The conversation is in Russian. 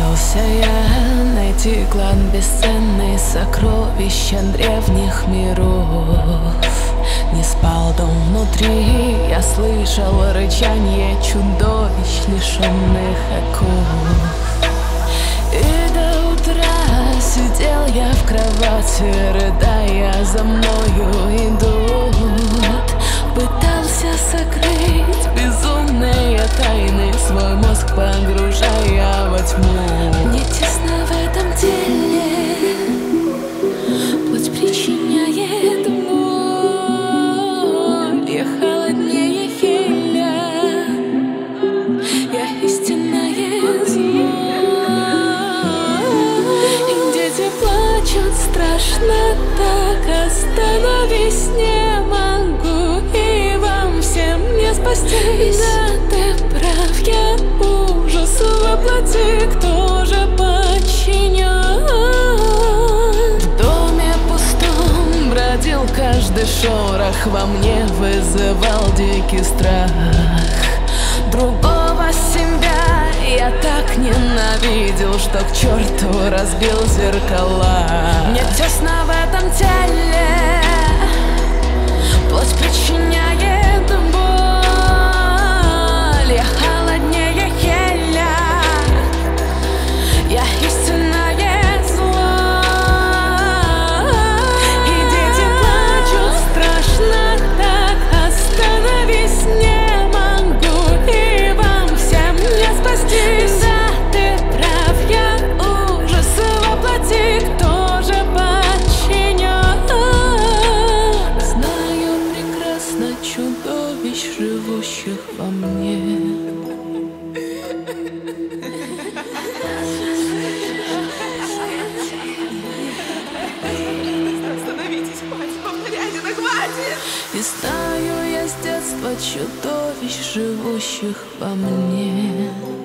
Пытался я найти клад бесценный, сокровища древних миров. Не спал дом внутри, я слышал рычание чудовищ, лишенных оков. И до утра сидел я в кровати, рыдая, за мною идут. Пытался сокрыть безумные тайны, свой мозг погружая во тьму. Мне тесно в этом теле, плоть причиняет боль. Я холоднее хеля, я истинное зло. И дети плачут, страшно так, остановись не могу. И вам всем не спастись. Да, ты прав, я ужас воплоти, кто же подчинен? В доме пустом бродил каждый шорох, во мне вызывал дикий страх. Другого себя я так ненавидел, что к черту разбил зеркала. Мне тесно в этом теле, плоть причиняет боль. Я холоднее хеля, я истинное зло. И дети плачут, страшно так, остановись не могу. И вам всем не спастись. Да, ты прав, я ужас воплоти, кто же подчинен? Знаю прекрасно чудовищ, живущих во мне. Остановитесь, хватит, повторяйте, да хватит! И знаю я с детства чудовищ, живущих во мне.